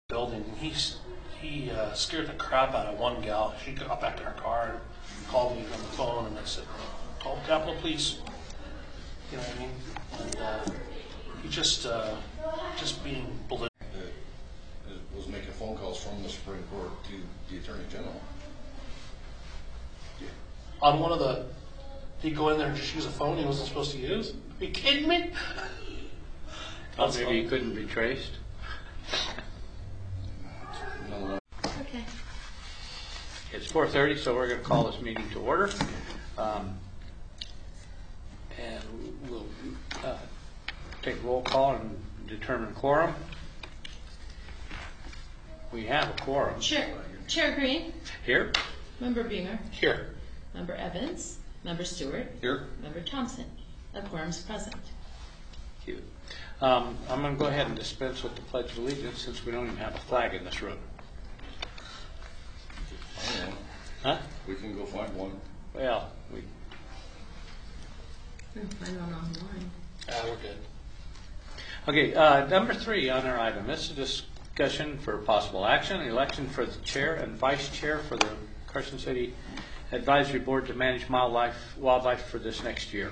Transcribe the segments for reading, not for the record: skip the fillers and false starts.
building. He scared the crap out of one gal. She got back in her car and called me on the phone, and I said, "Call Capitol Police." You know what I mean? And he just being belligerent. Was making phone calls from the Supreme Court to the Attorney General. On one of the, he'd go in there and just use a phone he wasn't supposed to use. Are you kidding me? Oh, maybe he couldn't be traced. No. Okay. It's 4:30, so we're going to call this meeting to order. And we'll take roll call and determine quorum. We have a quorum. Chair Green. Here. Member Beamer. Here. Member Evans. Member Stewart. Here. Member Thompson. A quorum's present. Thank you. I'm going to go ahead and dispense with the Pledge of Allegiance since we don't even have a flag in this room. Huh? We can go find one. Well, we. Find one online. We're good. Okay, number 3 on our item. This is a discussion for possible action, election for the chair and vice chair for the Carson City Advisory Board to manage wildlife for this next year.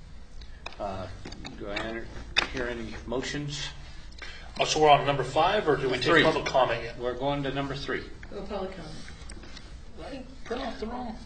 Do I hear any motions? Oh, so we're on number 5, or do we Three. take public comment yet? We're going to number 3. Go public comment. Right? Print off the wrong.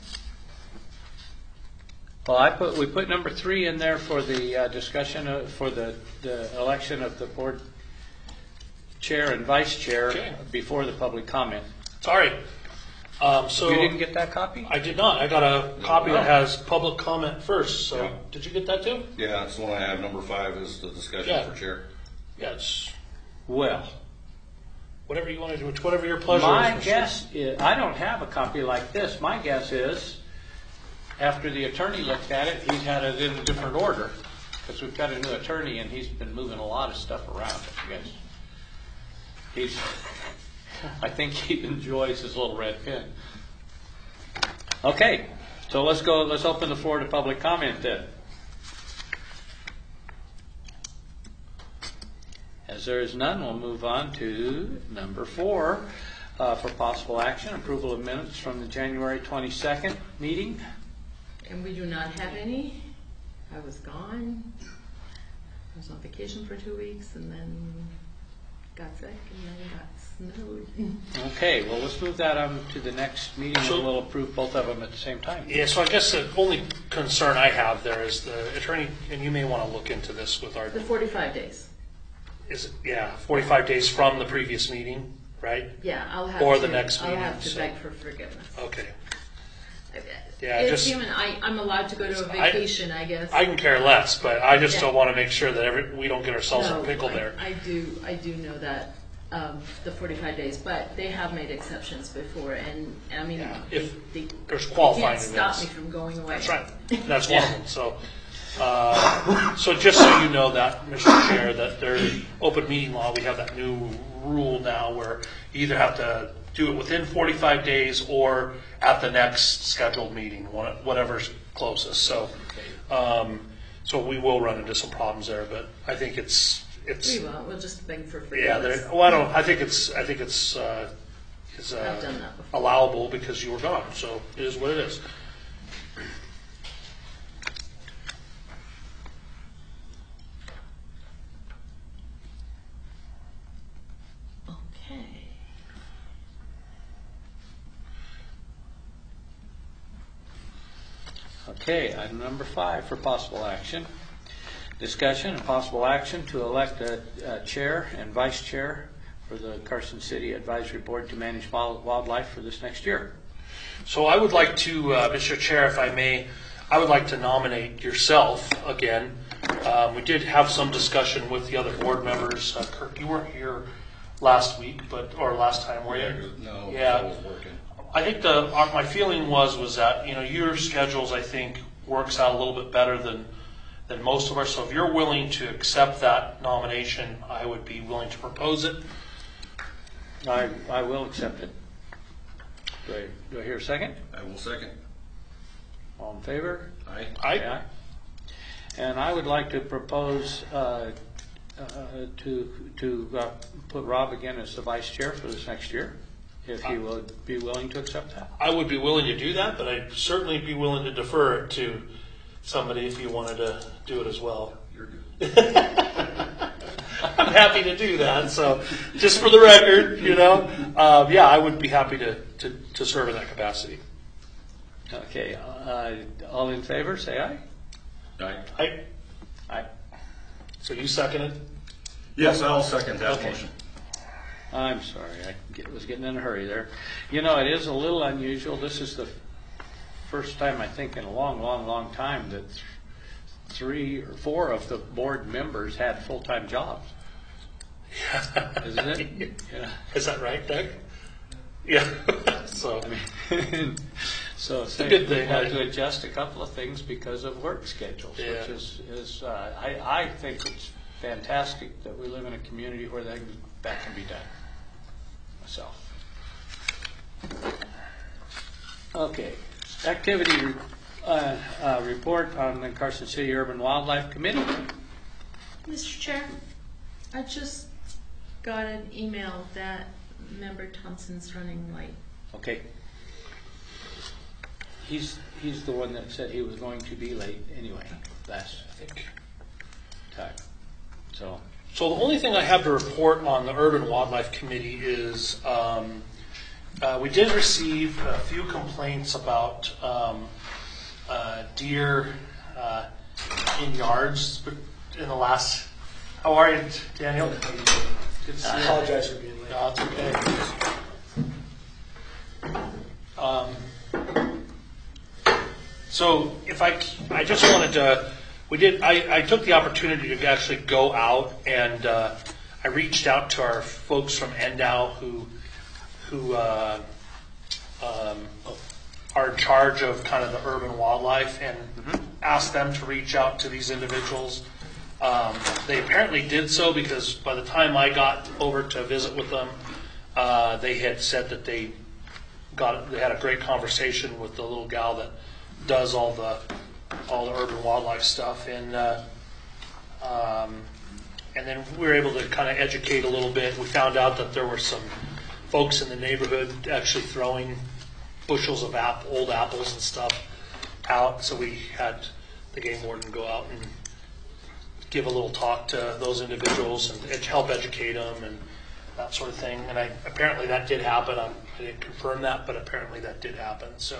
Well, we put number 3 in there for the discussion for the election of the board chair and vice chair before the public comment. Sorry. So You didn't get that copy? I did not. I got a copy that has public comment first. So Yeah. Did you get that too? Yeah, that's the one I have. Number 5 is the discussion Yeah. for chair. Yeah, it's Well, whatever you want to do. It's whatever your pleasure my is. guess is, I don't have a copy like this. My guess is, after the attorney looked at it, he's had it in a different order. Because we've got a new attorney and he's been moving a lot of stuff around, I guess. I think he enjoys his little red pen. Okay, so let's open the floor to public comment then. As there is none, we'll move on to number 4 for possible action, approval of minutes from the January 22nd meeting. And we do not have any. I was gone. I was on vacation for 2 weeks and then got sick and then got snowed. Okay, well, let's move that on to the next meeting and we'll approve both of them at the same time. Yeah, so I guess the only concern I have there is the attorney, and you may want to look into this with our. The 45 days. Is it, 45 days from the previous meeting, right? Yeah, I'll have Or to. the next I'll meeting, have to so- beg for forgiveness. Okay. Yeah, it's human. I'm allowed to go to a vacation, I guess. I can care less, but I just Yeah. don't want to make sure that we don't get ourselves in a pickle there. I do know that the 45 days, but they have made exceptions before, and I mean, Yeah. they, If they, there's they qualifying can't stop events. me from going away. That's right. That's one of them. So, so just so you know that, Mr. Chair, that there's open meeting law, we have that new rule now where you either have to do it within 45 days or at the next scheduled meeting, whatever's closest. So, so we will run into some problems there, but I think it's. We won't. We'll just beg for Yeah, forgiveness. I think it's I've done that before. allowable because you were gone. So it is what it is. Okay. Okay, item number 5 for possible action. Discussion and possible action to elect a chair and vice chair for the Carson City Advisory Board to manage wildlife for this next year. So I would like to, Mr. Chair, if I may, I would like to nominate yourself again. We did have some discussion with the other board members. Kirk, you weren't here last week, or last time, were you? No, Yeah. I was working. I think my feeling was that your schedules, I think, works out a little bit better than most of ours. So if you're willing to accept that nomination, I would be willing to propose it. I will accept it. Do I hear a second? I will second. All in favor? Aye. I Aye. And I would like to propose to put Rob again as the vice chair for this next year, if he would be willing to accept that. I would be willing to do that, but I'd certainly be willing to defer it to somebody if you wanted to do it as well. You're good. I'm happy to do that. So, just for the record, yeah, I would be happy to serve in that capacity. Okay, all in favor, say aye. Aye. Aye. So you seconded? Yes, I'll second that Okay. motion. I'm sorry, was getting in a hurry there. It is a little unusual. This is the first time, I think, in a long, long, long time that 3 or 4 of the board members had full-time jobs. Isn't it? Yeah. Is that right, Doug? Yeah. So, So a good thing, we had right? to adjust a couple of things because of work schedules, Yeah. which is I think it's fantastic that we live in a community where that can be done. Myself. Okay, activity report on the Carson City Urban Wildlife Committee. Mr. Chair, I just got an email that member Thompson's running late. Okay. He's the one that said he was going to be late anyway last time. So the only thing I have to report on the Urban Wildlife Committee is we did receive a few complaints about deer in yards in the last. How are you, Daniel? Good to see you. I apologize for being late. No, it's okay. So if I just wanted to, I took the opportunity to actually go out and I reached out to our folks from NDOW who are in charge of kind of the urban wildlife and asked them to reach out to these individuals. They apparently did so because by the time I got over to visit with them, they had said that they had a great conversation with the little gal that does all the urban wildlife stuff, and then we were able to kind of educate a little bit. We found out that there were some folks in the neighborhood actually throwing bushels of old apples and stuff out, so we had the game warden go out and give a little talk to those individuals and help educate them and that sort of thing. And apparently that did happen. I didn't confirm that, but apparently that did happen. So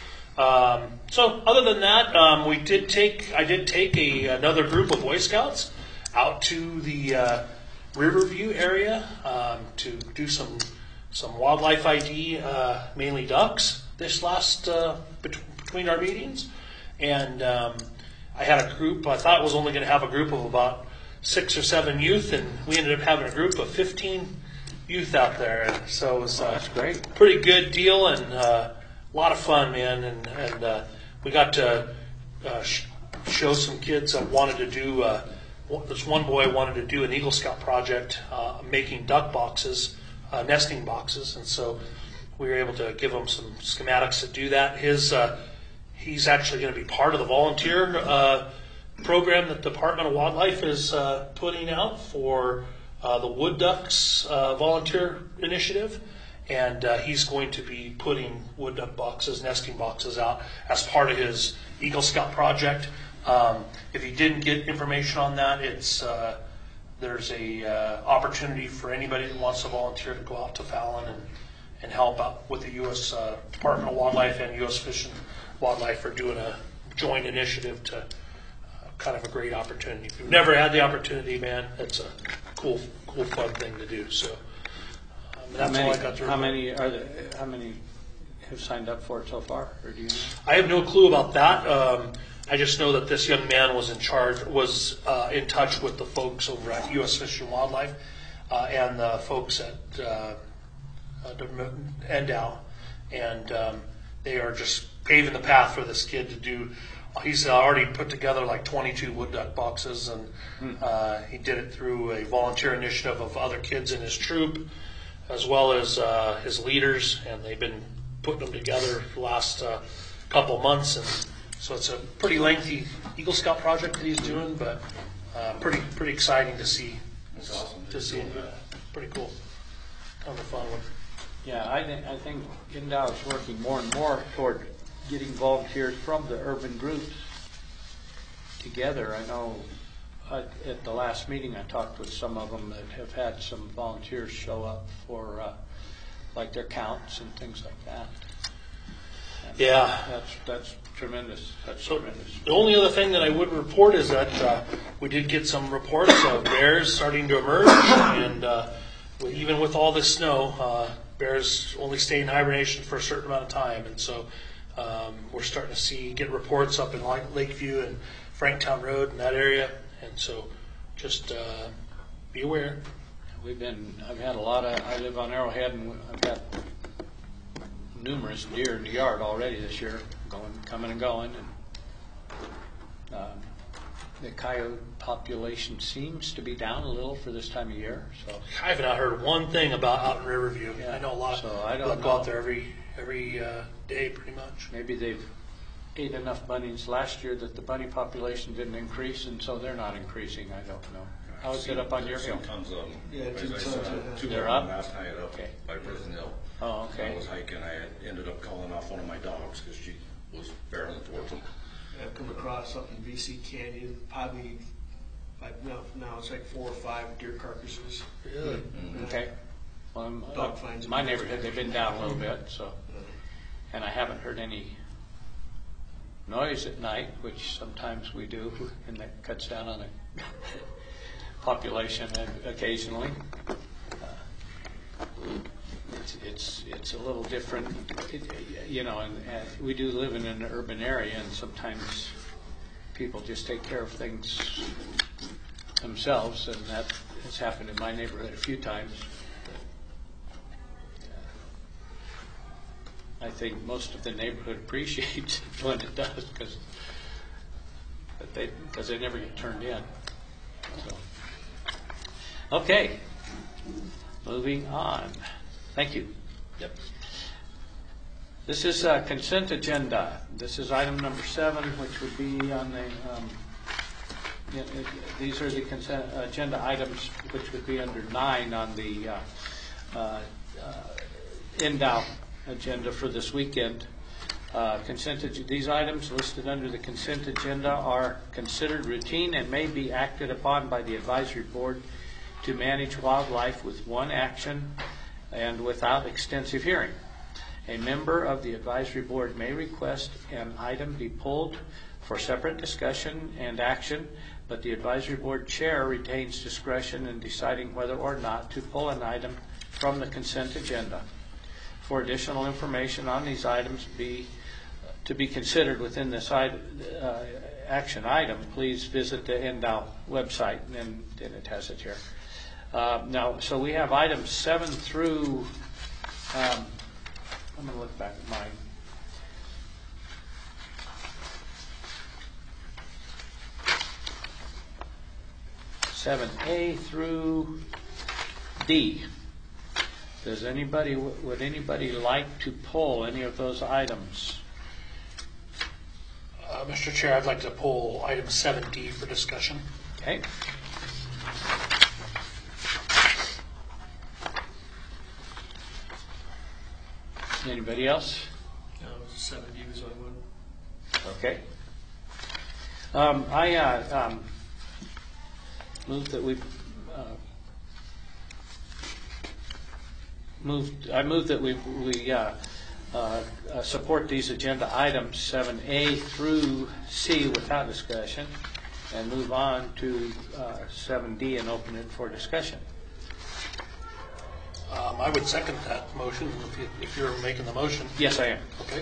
other than that, I did take another group of Boy Scouts out to the Riverview area to do some wildlife ID, mainly ducks, this last between our meetings. And I had a group. I thought I was only going to have a group of about 6 or 7 youth, and we ended up having a group of 15 youth out there. And so it was that's great. Pretty good deal and a lot of fun, man. And we got to show some kids that wanted to do. This one boy wanted to do an Eagle Scout project, making duck boxes, nesting boxes, and so we were able to give him some schematics to do that. He's actually going to be part of the volunteer program that the Department of Wildlife is putting out for the Wood Ducks volunteer initiative, and he's going to be putting wood duck boxes, nesting boxes out as part of his Eagle Scout project. If you didn't get information on that, there's a opportunity for anybody that wants to volunteer to go out to Fallon and help out with the U.S. Department of Wildlife and U.S. Fish and Wildlife are doing a joint initiative to kind of a great opportunity. If you've never had the opportunity, man, it's a cool, fun thing to do. So that's all I got to report. How many have signed up for it so far, or do you know? I have no clue about that. I just know that this young man was in touch with the folks over at U.S. Fish and Wildlife and the folks at NDOW, and they are just paving the path for this kid to do. He's already put together like 22 wood duck boxes, and he did it through a volunteer initiative of other kids in his troop, as well as his leaders, and they've been putting them together for the last couple months. And so it's a pretty lengthy Eagle Scout project that he's doing, but pretty exciting to see That's awesome. to see. Pretty cool. Kind of a fun one. Yeah, I think Indow is working more and more toward getting volunteers from the urban groups together. I know at the last meeting I talked with some of them that have had some volunteers show up for like their counts and things like that. And Yeah. that's tremendous. That's So tremendous. the only other thing that I would report is that we did get some reports of bears starting to emerge, and even with all this snow, bears only stay in hibernation for a certain amount of time, and so we're starting to get reports up in Lakeview and Franktown Road in that area, and so just be aware. I've had I live on Arrowhead, and I've had numerous deer in the yard already this year, coming and going, and the coyote population seems to be down a little for this time of year. So I have not heard one thing about out in Riverview. Yeah. I know a lot So of I don't people go know. out there every day, pretty much. maybe they've ate enough bunnies last year that the bunny population didn't increase, and so they're not increasing. I don't know. How is it up on your hill? Tons of them. Yeah, As 2 I tons said, of them. 2 They're of them up? last night up Okay. by Prison Hill. Oh, okay. I was hiking. I ended up calling off one of my dogs because she was barreling towards them. I've come across up in VC Canyon, probably now it's like 4 or 5 deer carcasses. Really? Okay. Well, Dog finds my them. neighborhood, they've been down a little bit, so, and I haven't heard any noise at night, which sometimes we do, and that cuts down on the population occasionally. It's a little different, and we do live in an urban area, and sometimes people just take care of things themselves, and that has happened in my neighborhood a few times. I think most of the neighborhood appreciates it when it does, because they never get turned in. So. Okay, moving on. Thank you. Yep. This is a consent agenda. This is item number 7, which would be on the. These are the consent agenda items, which would be under 9 on the Indow agenda for this weekend. These items listed under the consent agenda are considered routine and may be acted upon by the advisory board to manage wildlife with one action and without extensive hearing. A member of the advisory board may request an item be pulled for separate discussion and action, but the advisory board chair retains discretion in deciding whether or not to pull an item from the consent agenda. For additional information on these items to be considered within this action item, please visit the Indow website, and then it has it here. So we have items 7 through, I'm going to look back at mine. (7A) through D. Would anybody like to pull any of those items? Mr. Chair, I'd like to pull item 7D for discussion. Okay. Anybody else? No, 70 was on one. Okay. I move that we I move that we support these agenda items 7A through C without discussion, and move on to 7D and open it for discussion. I would second that motion if you're making the motion. Yes, I am. Okay.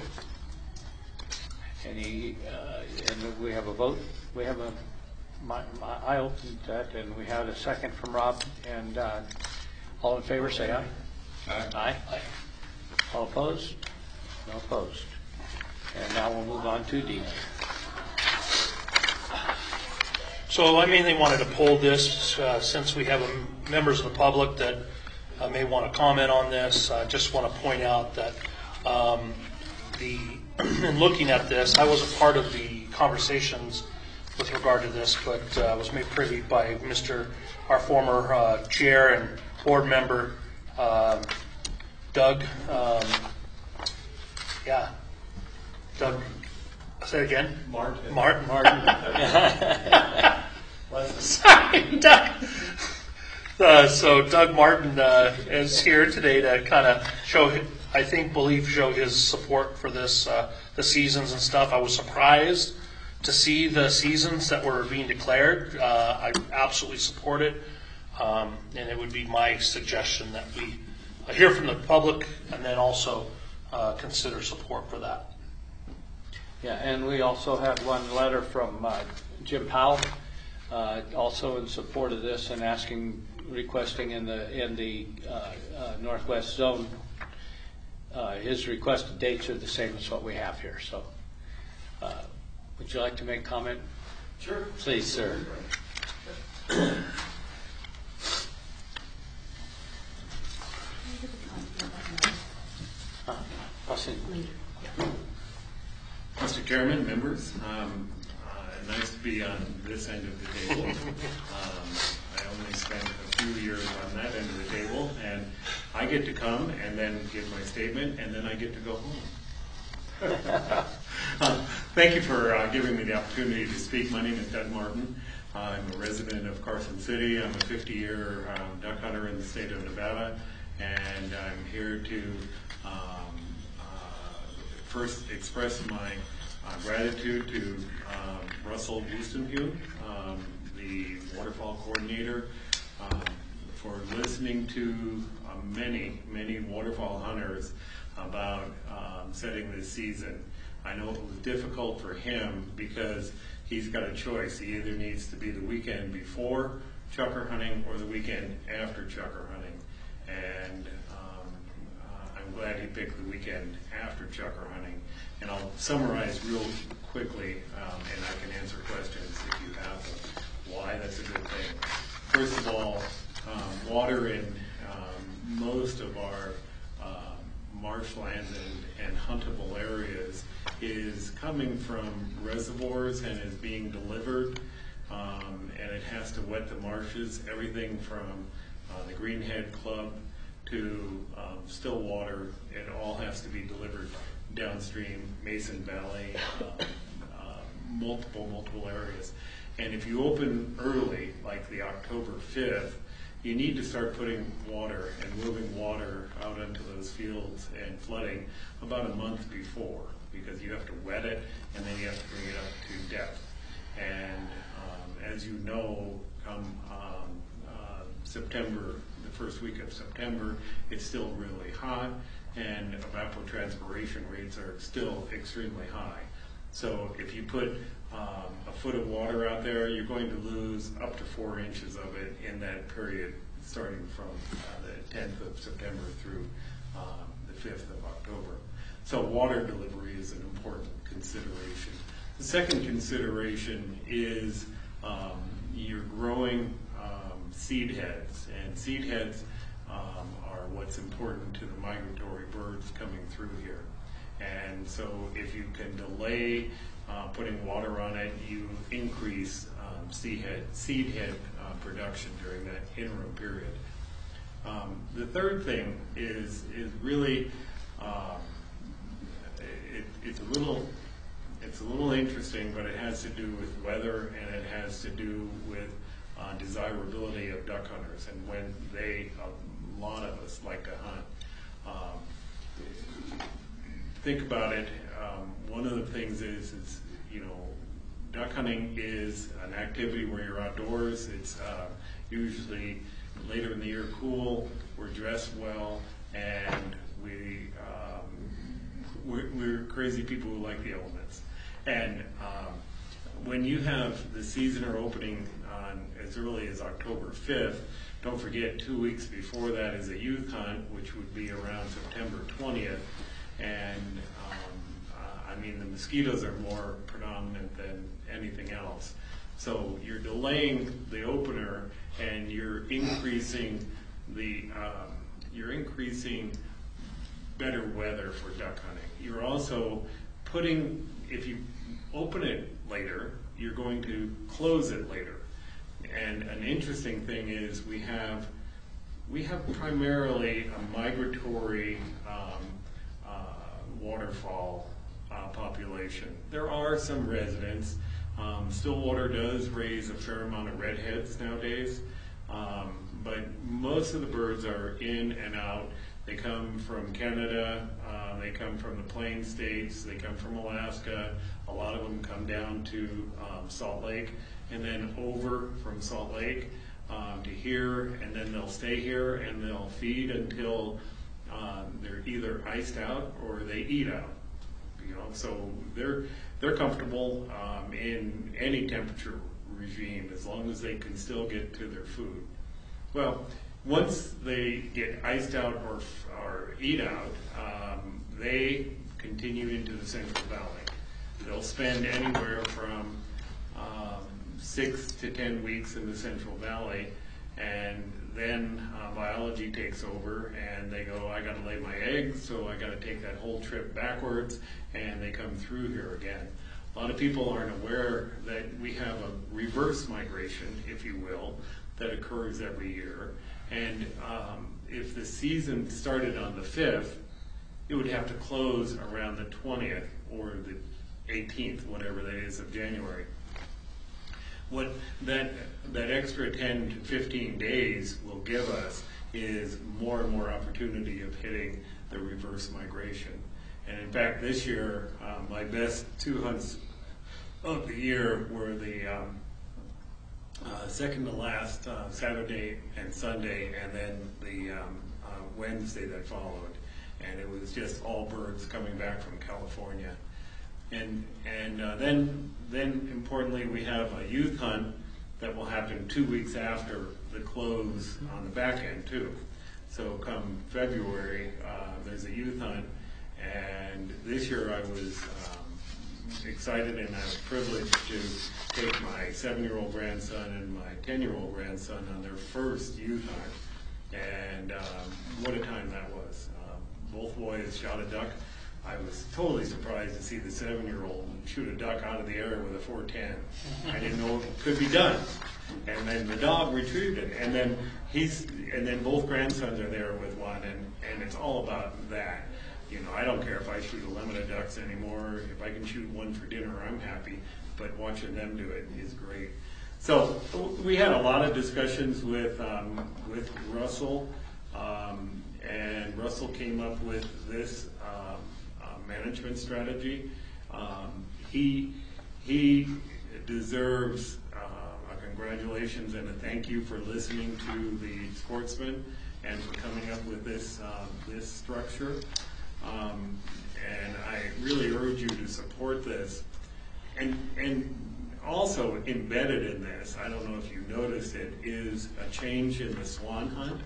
And we have a vote. We have I opened that, and we had a second from Rob. And all in favor, say aye. Aye. Aye. All opposed? No opposed. And now we'll move on to D. So I mainly wanted to pull this since we have members of the public that may want to comment on this. I just want to point out that in looking at this, I was a part of the conversations with regard to this, but was made privy by our former chair and board member, Doug. Doug, say it again. Martin. Sorry, Doug. So Doug Martin is here today to kind of show his support for this, the seasons and stuff. I was surprised to see the seasons that were being declared. I absolutely support it, and it would be my suggestion that we hear from the public and then also consider support for that. Yeah, and we also have one letter from Jim Powell, also in support of this and requesting in the Northwest Zone. His requested dates are the same as what we have here. So, would you like to make comment? Sure. Please, sir. Mr. Chairman, members, nice to be on this end of the table. I only spent a few years on that end of the table, and I get to come and then give my statement, and then I get to go home. Thank you for giving me the opportunity to speak. My name is Doug Martin. I'm a resident of Carson City. I'm a 50-year duck hunter in the state of Nevada, and I'm here to first express my gratitude to Russell Wustenhue, the waterfall coordinator, for listening to many waterfall hunters about setting this season. I know it was difficult for him because he's got a choice. He either needs to be the weekend before chukar hunting or the weekend after chukar hunting. And I'm glad he picked the weekend after chukar hunting. And I'll summarize real quickly, and I can answer questions if you have them, why that's a good thing. First of all, water in most of our marshlands and huntable areas is coming from reservoirs and is being delivered, and it has to wet the marshes, everything from the Greenhead Club to Stillwater. It all has to be delivered downstream, Mason Valley, multiple areas. And if you open early, like the October 5th, you need to start putting water and moving water out into those fields and flooding about a month before, because you have to wet it and then you have to bring it up to depth. And as you know, come September, the first week of September, it's still really hot, and evapotranspiration rates are still extremely high. So if you put a foot of water out there, you're going to lose up to 4 inches of it in that period, starting from the 10th of September through the 5th of October. So water delivery is an important consideration. The second consideration is you're growing seed heads, and seed heads are what's important to the migratory birds coming through here. And so if you can delay putting water on it, you increase seed head production during that interim period. The third thing is really it's a little interesting, but it has to do with weather, and it has to do with desirability of duck hunters and when a lot of us like to hunt. Think about it. One of the things is duck hunting is an activity where you're outdoors. It's usually later in the year cool. We're dressed well, and we're crazy people who like the elements. And when you have the season or opening on as early as October 5th, don't forget 2 weeks before that is a youth hunt, which would be around September 20th. And the mosquitoes are more predominant than anything else. So you're delaying the opener, and you're increasing better weather for duck hunting. You're also if you open it later, you're going to close it later. And an interesting thing is we have primarily a migratory waterfall population. There are some residents. Stillwater does raise a fair amount of redheads nowadays, but most of the birds are in and out. They come from Canada, they come from the Plains states, they come from Alaska. A lot of them come down to Salt Lake, and then over from Salt Lake to here, and then they'll stay here and they'll feed until they're either iced out or they eat out. So they're comfortable in any temperature regime as long as they can still get to their food. Well, once they get iced out or eat out, they continue into the Central Valley. They'll spend anywhere from 6 to 10 weeks in the Central Valley, and then biology takes over and they go, I gotta lay my eggs, so I gotta take that whole trip backwards, and they come through here again. A lot of people aren't aware that we have a reverse migration, if you will, that occurs every year. And if the season started on the 5th, it would have to close around the 20th or the 18th, whatever that is, of January. What that extra 10 to 15 days will give us is more and more opportunity of hitting the reverse migration. And in fact, this year, my best 2 hunts of the year were the second to last Saturday and Sunday, and then the Wednesday that followed. And it was just all birds coming back from California. And then importantly, we have a youth hunt that will happen 2 weeks after the close on the back end too. So come February, there's a youth hunt, and this year I was excited and I was privileged to take my 7-year-old grandson and my 10-year-old grandson on their first youth hunt, and what a time that was. Both boys shot a duck. I was totally surprised to see the 7-year-old shoot a duck out of the air with a .410. I didn't know it could be done. And then the dog retrieved it, and then both grandsons are there with one, and it's all about that. I don't care if I shoot a limit of ducks anymore. If I can shoot one for dinner, I'm happy. But watching them do it is great. So we had a lot of discussions with Russell, and Russell came up with this management strategy. He deserves a congratulations and a thank you for listening to the sportsman and for coming up with this structure. And I really urge you to support this. And also embedded in this, I don't know if you noticed it, is a change in the swan hunt.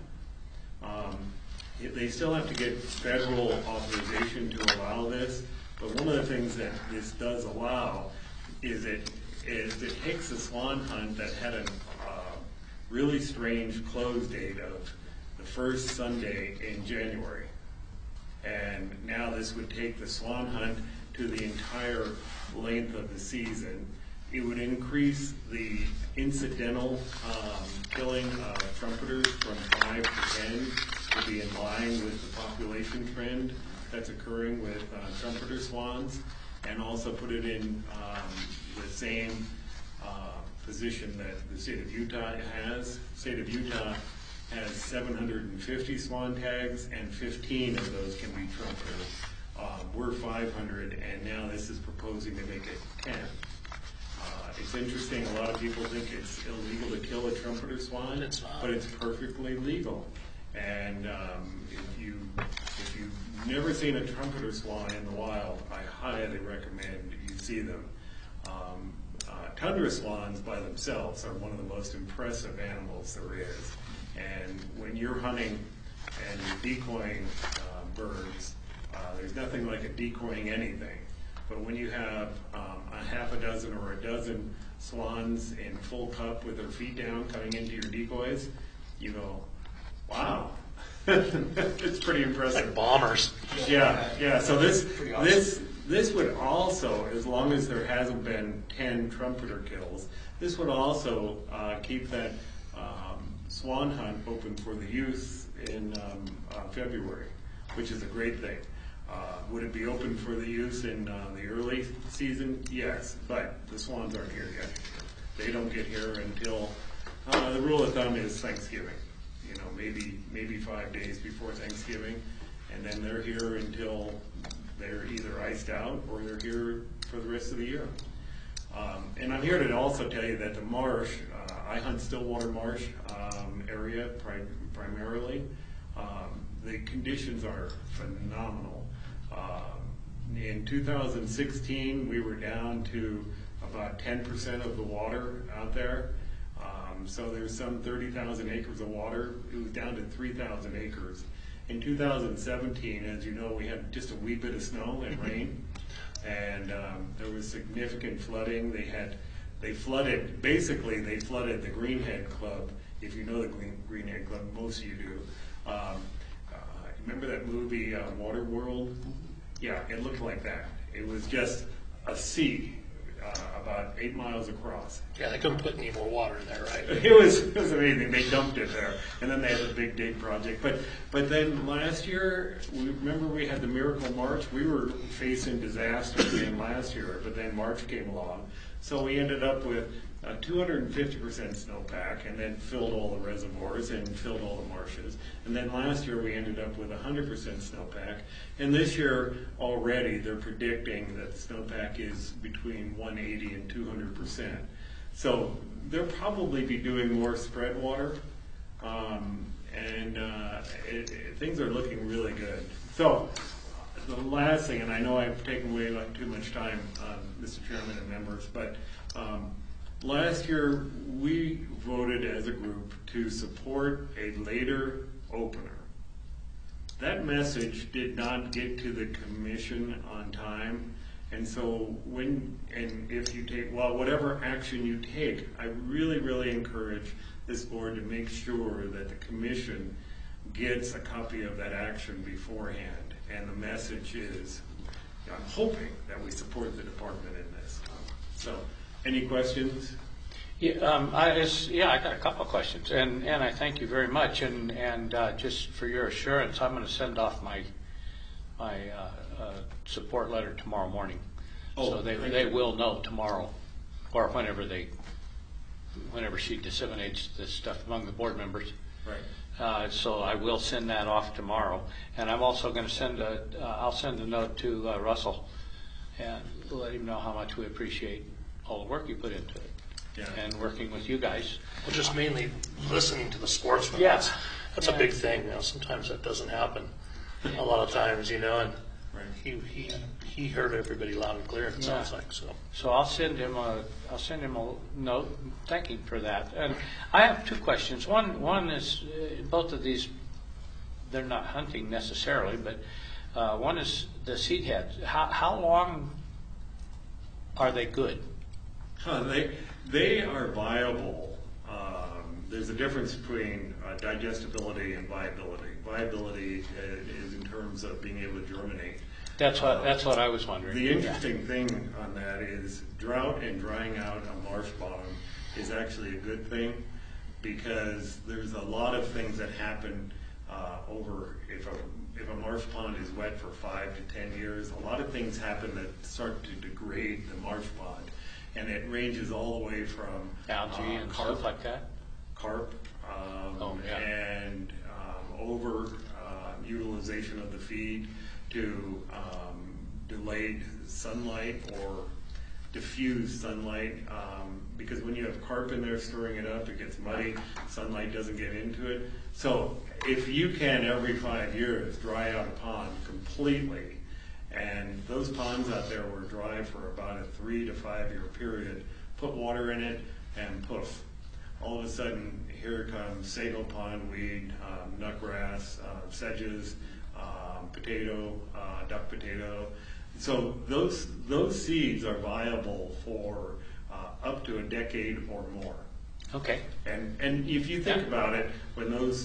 They still have to get federal authorization to allow this, but one of the things that this does allow is it takes the swan hunt that had a really strange close date of the first Sunday in January. And now this would take the swan hunt to the entire length of the season. It would increase the incidental killing of trumpeters from 5 to 10 to be in line with the population trend that's occurring with trumpeter swans, and also put it in the same position that the state of Utah has. The state of Utah has 750 swan tags, and 15 of those can be trumpeters. We're 500, and now this is proposing to make it 10. It's interesting, a lot of people think it's illegal to kill a trumpeter swan, It's not. but it's perfectly legal. And if you've never seen a trumpeter swan in the wild, I highly recommend you see them. Tundra swans by themselves are one of the most impressive animals there is. And when you're hunting and you're decoying birds, there's nothing like a decoying anything. But when you have a half a dozen or a dozen swans in full cup with their feet down coming into your decoys, you go, wow. It's pretty impressive. Like bombers. Yeah. So this This would also, as long as there hasn't been 10 trumpeter kills, this would also keep that swan hunt open for the youth in February, which is a great thing. Would it be open for the youth in the early season? Yes, but the swans aren't here yet. They don't get here until, the rule of thumb is Thanksgiving. You know, maybe 5 days before Thanksgiving, and then they're here until they're either iced out or they're here for the rest of the year. And I'm here to also tell you that the marsh, I hunt Stillwater Marsh area primarily. The conditions are phenomenal. In 2016, we were down to about 10% of the water out there. So there's some 30,000 acres of water. It was down to 3,000 acres. In 2017, as you know, we had just a wee bit of snow and rain, and there was significant flooding. They flooded the Greenhead Club. If you know the Greenhead Club, most of you do. Remember that movie Waterworld? Yeah, it looked like that. It was just a sea about 8 miles across. Yeah, they couldn't put any more water in there, right? It was amazing. They dumped it there, and then they had a big dig project. But then last year, remember we had the Miracle March. We were facing disaster again last year, but then March came along, so we ended up with 250% snowpack, and then filled all the reservoirs and filled all the marshes. And then last year we ended up with 100% snowpack. And this year already they're predicting that the snowpack is between 180 and 200%. So they'll probably be doing more spread water, and things are looking really good. So the last thing, and I know I've taken away too much time, Mr. Chairman and members, but last year we voted as a group to support a later opener. That message did not get to the commission on time, and so if you take, whatever action you take, I really encourage this board to make sure that the commission gets a copy of that action beforehand. And the message is, I'm hoping that we support the department in this. So, any questions? Yeah, I got a couple of questions, and I thank you very much. And just for your assurance, I'm going to send off my support letter tomorrow morning, so they will know tomorrow, or whenever she disseminates this stuff among the board members. Right. So I will send that off tomorrow, and I'm also going to I'll send a note to Russell and let him know how much we appreciate all the work you put into it. Yeah. And working with you guys. Well, just mainly listening to the sportsmen. Yeah. That's a big thing. You know, sometimes that doesn't happen. A lot of times, you know, and Right. he heard everybody loud and clear. It sounds like so. So I'll send him a note thanking for that. And I have two questions. One is both of these, they're not hunting necessarily, but one is the seed heads. How long are they good? They are viable. There's a difference between digestibility and viability. Viability is in terms of being able to germinate. That's what I was wondering. The interesting thing on that is drought and drying out a marsh bottom is actually a good thing, because there's a lot of things that happen over if a marsh pond is wet for 5 to 10 years. A lot of things happen that start to degrade the marsh pond. And it ranges all the way from Algae and carp, stuff like that? Carp, and over utilization of the feed to delayed sunlight or diffuse sunlight, because when you have carp in there stirring it up, it gets muddy, sunlight doesn't get into it. So if you can, every 5 years, dry out a pond completely, and those ponds out there were dry for about a 3 to 5 year period, put water in it, and poof. All of a sudden, here comes sago pondweed, nutgrass, sedges, potato, duck potato. So those seeds are viable for up to a decade or more. Okay. And if you think about it, when those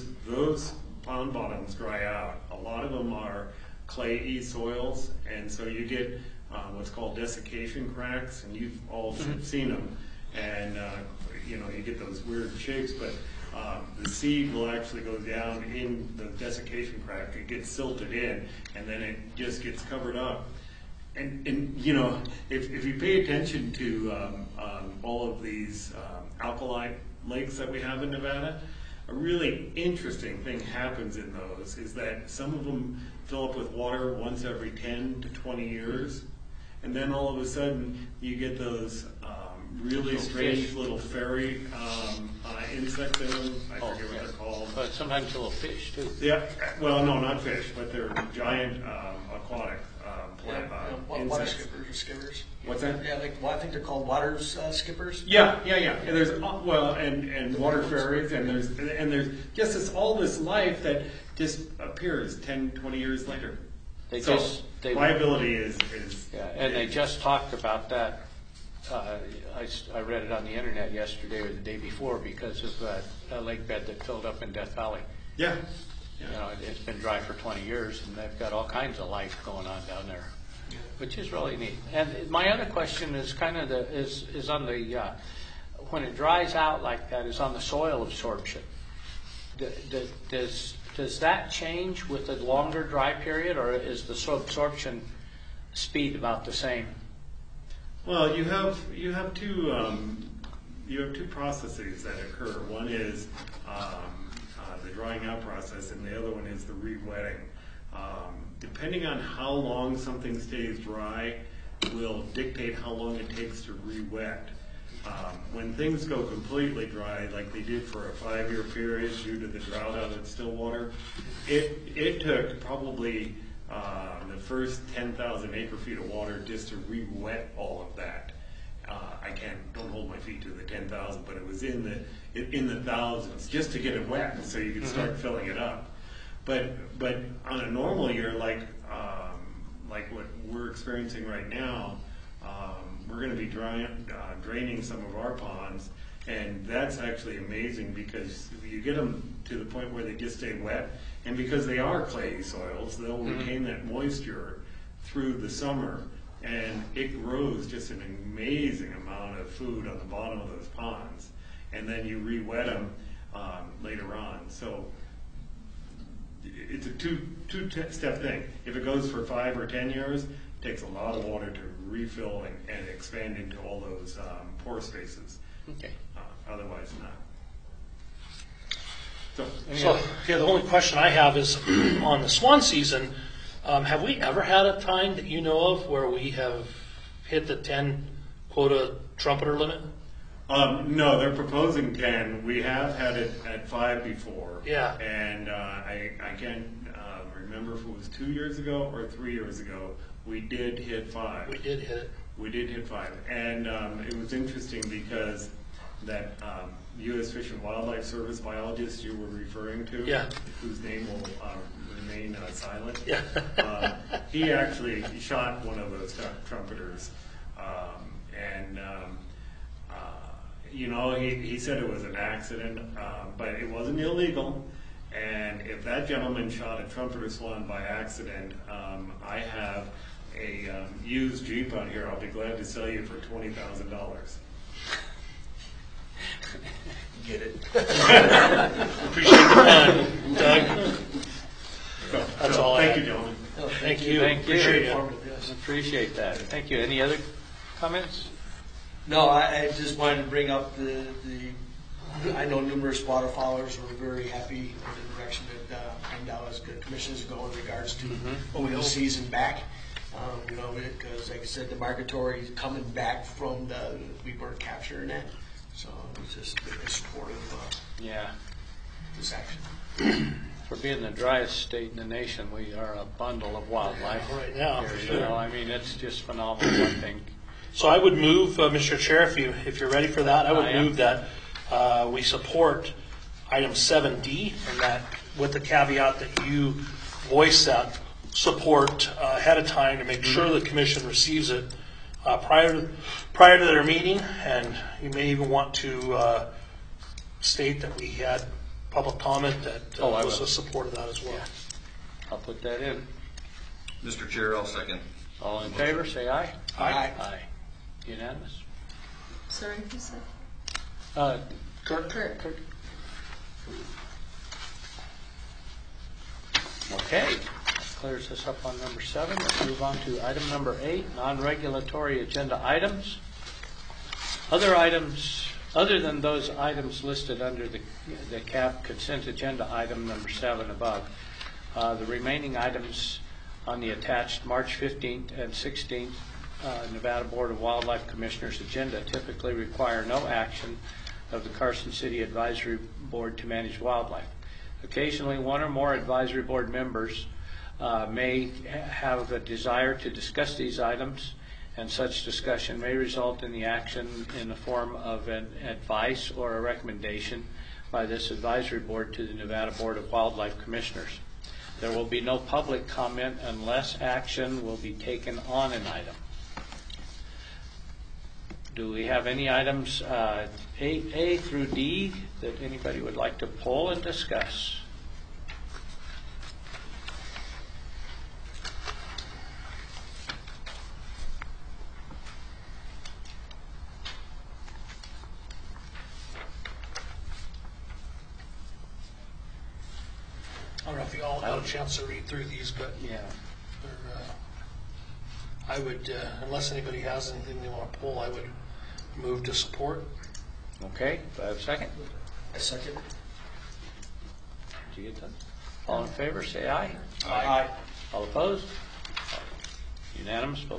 pond bottoms dry out, a lot of them are clayey soils, and so you get what's called desiccation cracks, and you've all seen them. And you get those weird shapes, but the seed will actually go down in the desiccation crack. It gets silted in, and then it just gets covered up. And if you pay attention to all of these alkali lakes that we have in Nevada, a really interesting thing happens in those is that some of them fill up with water once every 10 to 20 years, and then all of a sudden you get those really strange little fairy insects in them. I forget what they're called. But sometimes little fish too. Yeah, well, no, not fish, but they're giant aquatic Water insects. skippers or skippers. What's that? Yeah, I think they're called water skippers. Yeah. And there's and water fairies, and there's just all this life that just appears 10, 20 years later. Liability is. Yeah, and they just talked about that. I read it on the internet yesterday or the day before because of a lake bed that filled up in Death Valley. Yeah. It's been dry for 20 years, and they've got all kinds of life going on down there, which is really neat. And my other question is kind of is on the when it dries out like that, is on the soil absorption. Does that change with the longer dry period, or is the soil absorption speed about the same? Well, you have two processes that occur. One is the drying out process, and the other one is the re-wetting. Depending on how long something stays dry will dictate how long it takes to re-wet. When things go completely dry, like they did for a 5-year period due to the drought out at Stillwater, it took probably the first 10,000 acre-feet of water just to re-wet all of that. Don't hold my feet to the 10,000, but it was in the thousands just to get it wet so you could start filling it up. But on a normal year, like what we're experiencing right now, we're going to be draining some of our ponds, and that's actually amazing because you get them to the point where they just stay wet, and because they are clayey soils, they'll retain that moisture through the summer, and it grows just an amazing amount of food on the bottom of those ponds, and then you re-wet them later on. So it's a two-step thing. If it goes for 5 or 10 years, it takes a lot of water to refill and expand into all those pore spaces. Okay. Otherwise not. The only question I have is on the swan season, have we ever had a time that you know of where we have hit the 10 quota trumpeter limit? No, they're proposing 10. We have had it at 5 before. Yeah. And I can't remember if it was 2 years ago or 3 years ago. We did hit 5. We did hit it. We did hit 5. And it was interesting because that U.S. Fish and Wildlife Service biologist you were referring to, whose name will remain silent, he actually shot one of those trumpeters. He said it was an accident, but it wasn't illegal. And if that gentleman shot a trumpeter swan by accident, I have a used Jeep out here I'll be glad to sell you for $20,000. Get it. Appreciate the fun, Doug. That's all I Thank have. you, gentlemen. Thank you. Thank you. Appreciate it. Yes. Appreciate that. Thank you. Any other comments? No, I just wanted to bring up I know numerous waterfowlers were very happy with the direction that Dallas Commission is going in regards to moving the season back. Because like I said, the migratory is coming back from we weren't capturing that. So it's just very supportive of this action. For being the driest state in the nation, we are a bundle of wildlife right now. here, For you sure. know, I mean, it's just phenomenal, I think. So I would move, Mr. Chair, if you're ready for that, I would move that we support item 7D, and that with the caveat that you voice that support ahead of time to make sure the commission receives it prior to their meeting, and you may even want to state that we had public comment that I was will. a support of that as well. I'll put that in. Mr. Chair, I'll second. All in favor, say aye. Aye. Aye. Unanimous? Sorry, who said? Kurt? Kurt. Okay, that clears us up on number 7. Let's move on to item number 8, non-regulatory agenda items. Other items, other than those items listed under the CAP consent agenda item number 7 above, the remaining items on the attached March 15th and 16th Nevada Board of Wildlife Commissioners agenda typically require no action of the Carson City Advisory Board to manage wildlife. Occasionally, one or more advisory board members may have a desire to discuss these items, and such discussion may result in the action in the form of an advice or a recommendation by this advisory board to the Nevada Board of Wildlife Commissioners. There will be no public comment unless action will be taken on an item. Do we have any items A through D that anybody would like to pull and discuss? I don't know if you all had a chance to read through these, but Yeah. I would, unless anybody has anything they want to pull, I would move to support. Okay, do I have a second? A second. Did you get that? All in favor, say aye. Aye. All opposed? Unanimous vote.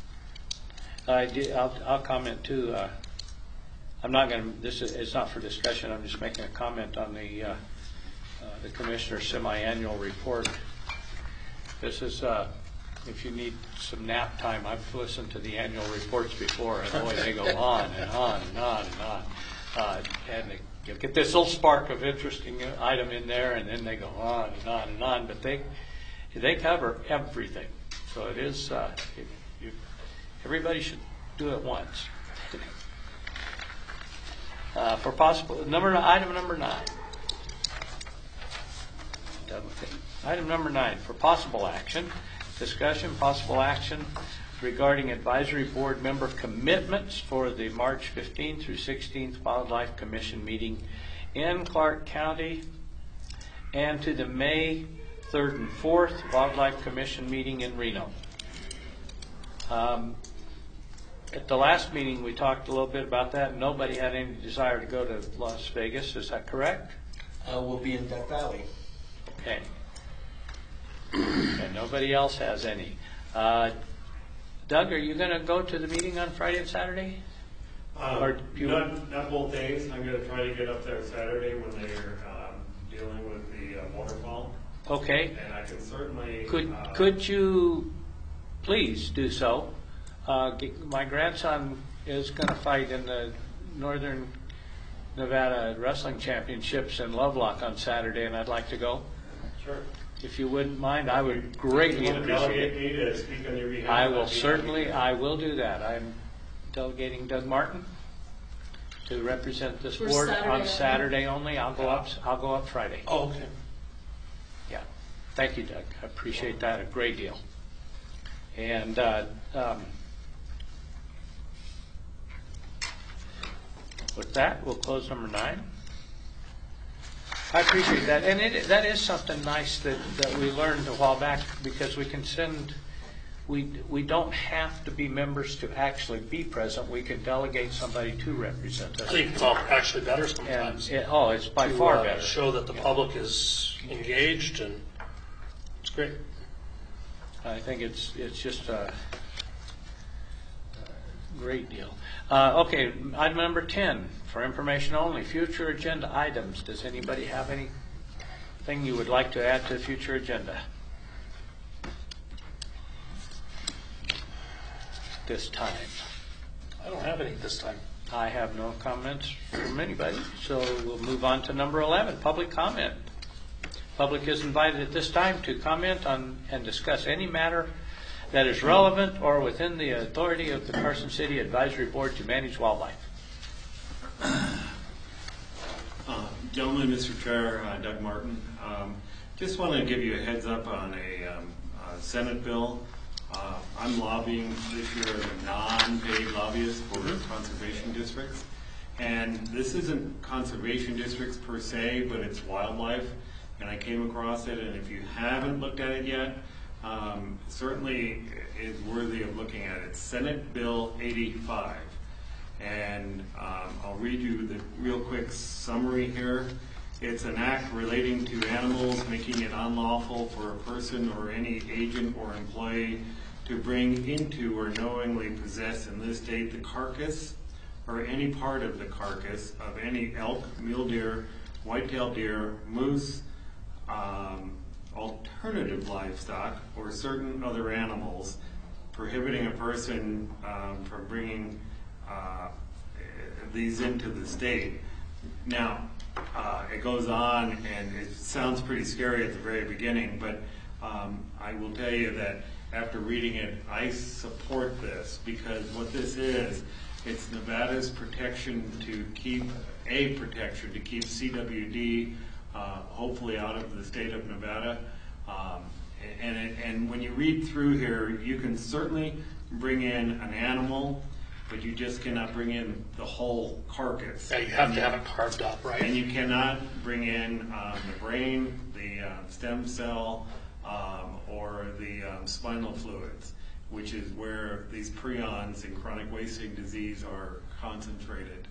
I'll comment too. I'm not going to. It's not for discussion. I'm just making a comment on the commissioner's semi-annual report. This is if you need some nap time. I've listened to the annual reports before, and boy, they go on and on and on and on. And you get this little spark of interesting item in there, and then they go on and on and on. But they cover everything. So it is. Everybody should do it once. For possible item number 9. Done with it. Item number 9 for possible action. Discussion, possible action regarding advisory board member commitments for the March 15th through 16th Wildlife Commission meeting in Clark County, and to the May 3rd and 4th Wildlife Commission meeting in Reno. At the last meeting, we talked a little bit about that. Nobody had any desire to go to Las Vegas. Is that correct? We'll be in Death Valley. Okay. And nobody else has any. Doug, are you going to go to the meeting on Friday and Saturday? Or do you- Not both days. I'm going to try to get up there Saturday when they're dealing with the waterfall. Okay. And I can certainly... Could you please do so? My grandson is going to fight in the Northern Nevada Wrestling Championships in Lovelock on Saturday, and I'd like to go. Sure. If you wouldn't mind, I would greatly You want to appreciate delegate it. me to speak on your behalf? I will certainly, I will do that. I'm delegating Doug Martin to represent this For board Saturday on only? Saturday only. I'll go up Friday. Oh, okay. Yeah. Thank you, Doug. I appreciate that a great deal. And with that, we'll close number 9. I appreciate that. And that is something nice that we learned a while back, because we can send, we don't have to be members to actually be present. We can delegate somebody to represent I us. think it's all actually better And sometimes. it's by to, far better. Show that the public is engaged, and it's great. I think it's just a great deal. Okay, item number 10, for information only, future agenda items. Does anybody have anything you would like to add to the future agenda? This time. I don't have any this time. I have no comments from anybody, so we'll move on to number 11, public comment. Public is invited at this time to comment on and discuss any matter that is relevant or within the authority of the Carson City Advisory Board to manage wildlife. Gentlemen, Mr. Chair, Doug Martin, just want to give you a heads up on a Senate bill. I'm lobbying this year as a non-paid lobbyist for conservation districts. And this isn't conservation districts per se, but it's wildlife. And I came across it, and if you haven't looked at it yet, certainly is worthy of looking at it. Senate Bill 85. And I'll read you the real quick summary here. It's an act relating to animals, making it unlawful for a person or any agent or employee to bring into or knowingly possess in this state the carcass or any part of the carcass of any elk, mule deer, white-tailed deer, moose, alternative livestock, or certain other animals, prohibiting a person from bringing these into the state. Now, it goes on, and it sounds pretty scary at the very beginning, but I will tell you that after reading it, I support this, because what this is, it's Nevada's protection to keep CWD hopefully out of the state of Nevada. And when you read through here, you can certainly bring in an animal, but you just cannot bring in the whole carcass. Yeah, you have to have it carved up, right? And you cannot bring in the brain, the stem cell, or the spinal fluids, which is where these prions in chronic wasting disease are concentrated.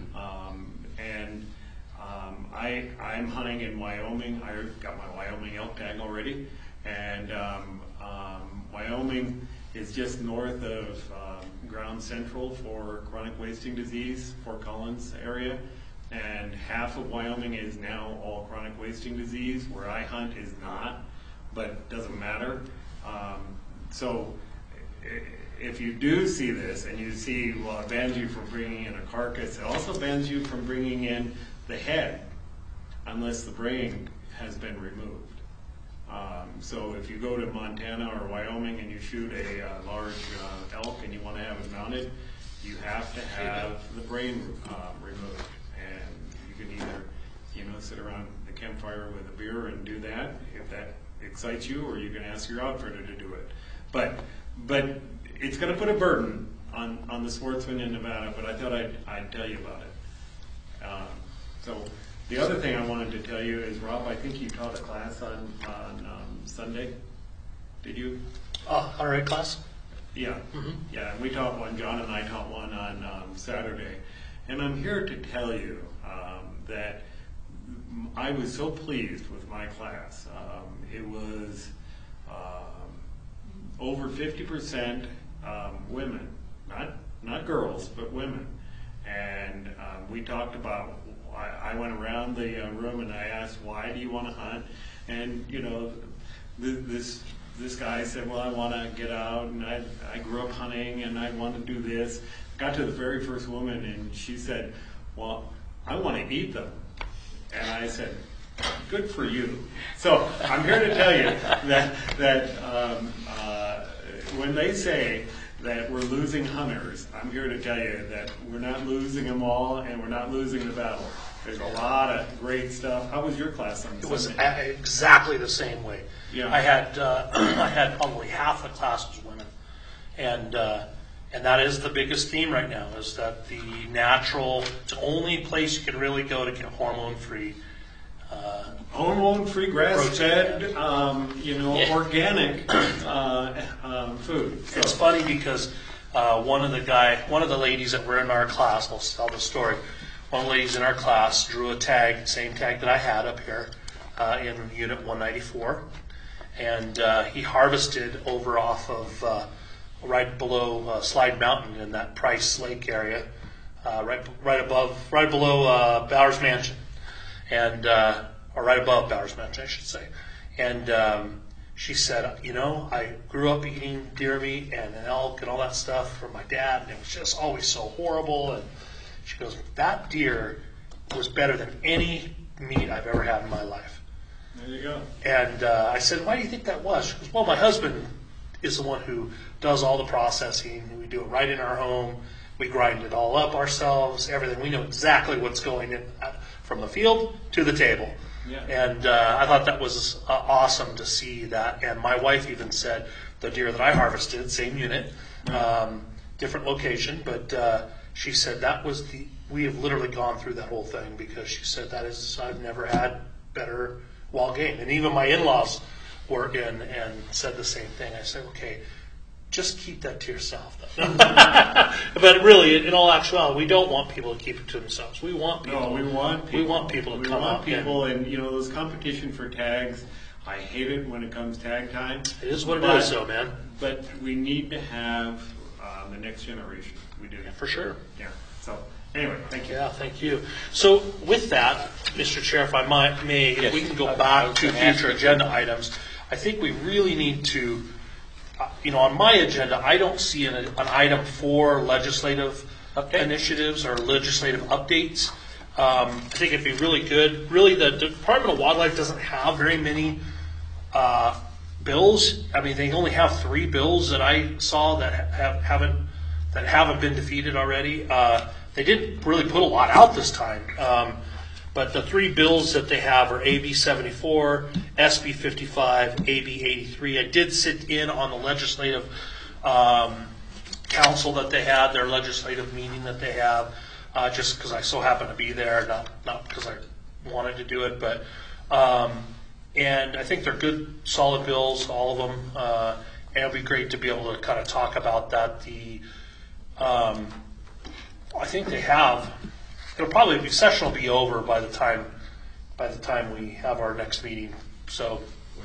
I'm hunting in Wyoming. I got my Wyoming elk tag already, and Wyoming is just north of Ground Central for chronic wasting disease, Fort Collins area, and half of Wyoming is now all chronic wasting disease. Where I hunt is not, but it doesn't matter. So if you do see this and you see, well, it bans you from bringing in a carcass, it also bans you from bringing in the head unless the brain has been removed. So if you go to Montana or Wyoming and you shoot a large elk and you want to have it mounted, you have to have the brain removed. And you can either, sit around the campfire with a beer and do that if that excites you, or you can ask your outfitter to do it. But it's going to put a burden on the sportsmen in Nevada. But I thought I'd tell you about it. So the other thing I wanted to tell you is, Rob, I think you taught a class on Sunday. Did you? All right, class? Yeah. Yeah, and we taught one, John and I taught one on Saturday. And I'm here to tell you that I was so pleased with my class. It was over 50% women, not girls, but women. And we talked about, I went around the room and I asked, why do you want to hunt? And, this guy said, well, I want to get out, and I grew up hunting, and I want to do this. Got to the very first woman, and she said, well, I want to eat them. And I said, good for you. So I'm here to tell you that when they say that we're losing hunters, I'm here to tell you that we're not losing them all, and we're not losing the battle. There's a lot of great stuff. How was your class on Sunday? It was exactly the same way. Yeah. I had probably half the class was women, and that is the biggest theme right now. Is that the it's the only place you can really go to get hormone-free. Hormone-free, grass-fed, organic food. So. It's funny because one of the ladies that were in our class, I'll tell the story. One of the ladies in our class drew a tag, same tag that I had up here in Unit 194, and he harvested over off of right below Slide Mountain in that Price Lake area, right below Bowers Mansion, and or right above Bowers Mansion, I should say. And she said, I grew up eating deer meat and an elk and all that stuff from my dad, and it was just always so horrible. And she goes, that deer was better than any meat I've ever had in my life. There you go. And I said, why do you think that was? She goes, well, my husband is the one who does all the processing. We do it right in our home. We grind it all up ourselves, everything. We know exactly what's going in from the field to the table. Yeah. And I thought that was awesome to see that. And my wife even said the deer that I harvested, same unit, different location, but she said that was we have literally gone through that whole thing because she said I've never had better wild game. And even my in-laws were in and said the same thing. I said, okay, just keep that to yourself. But really, in all actuality, we don't want people to keep it to themselves. We want people. No, we want people. We want people to come out. And those competition for tags. I hate it when it comes tag time. It is what it is, though, man. But we need to have the next generation. We do. Yeah, for sure. Yeah. So anyway, thank you. Yeah, thank you. So with that, Mr. Chair, if I may, if we can go back to future agenda items, I think we really need to, on my agenda, I don't see an item for legislative initiatives or legislative updates. I think it'd be really good. Really, the Department of Wildlife doesn't have very many bills. I mean, they only have 3 bills that I saw that haven't been defeated already. They didn't really put a lot out this time. But the 3 bills that they have are AB 74, SB 55, AB 83. I did sit in on the legislative council that they had, their legislative meeting that they have, just because I so happened to be there, not because I wanted to do it. But and I think they're good, solid bills, all of them. And it'd be great to be able to kind of talk about that. I think they have. It'll probably be session will be over by the time we have our next meeting. So,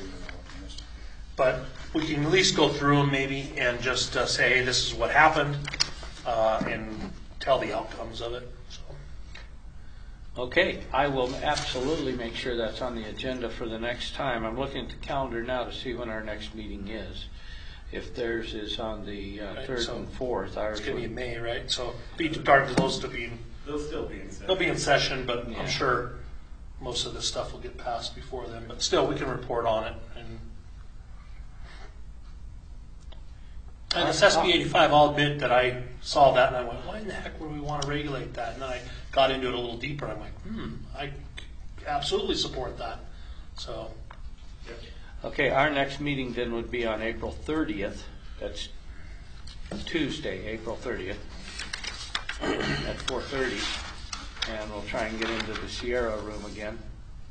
but we can at least go through them maybe and just say, hey, this is what happened, and tell the outcomes of it. So. Okay, I will absolutely make sure that's on the agenda for the next time. I'm looking at the calendar now to see when our next meeting is. If theirs is on the 3rd and 4th, it's going to be in May, right? So be darn close to being. They'll still be in session. They'll be in session, but I'm sure most of this stuff will get passed before then. But still, we can report on it. And this SB 85, I'll admit that I saw that and I went, why in the heck would we want to regulate that? And then I got into it a little deeper. And I'm like, I absolutely support that. So. Okay, our next meeting then would be on April 30th. That's Tuesday, April 30th at 4:30. And we'll try and get into the Sierra room again.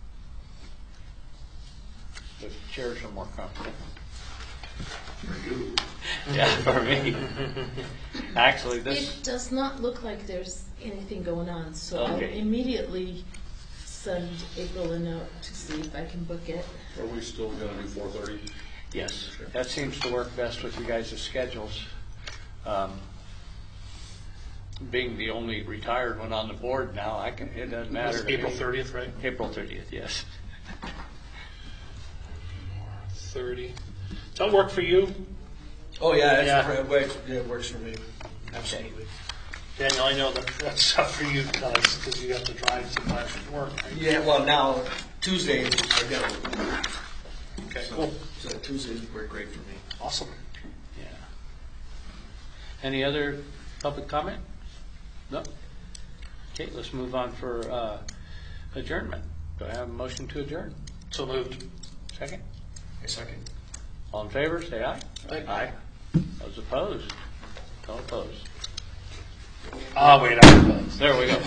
The chairs are more comfortable. For you. Yeah, for me. Actually, It does not look like there's anything going on, so Okay. I'll immediately send April a note to see if I can book it. Are we still going to do 4:30? yes, that seems to work best with you guys' schedules. Being the only retired one on the board now, it doesn't matter. It's April 30th, right? April 30th, yes. 30. Does that work for you? Oh, yeah, Yeah. it works for me. Absolutely. Daniel, I know that's tough for you because you have to drive sometimes to work, right? Yeah, well, now, Tuesdays are down. Okay, cool. So Tuesdays work great for me. Awesome. Yeah. Any other public comment? No? Okay, let's move on for adjournment. Do I have a motion to adjourn? So moved. Second? A second. All in favor, say aye. Aye. Those opposed? Don't oppose. Wait, I'm opposed. There we go.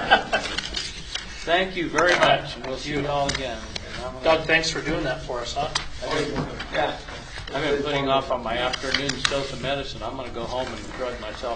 Thank you very much, and we'll see you all again. Doug, thanks for doing that for us, huh? Yeah. I've been putting off on my afternoon dose of medicine. I'm going to go home and drug myself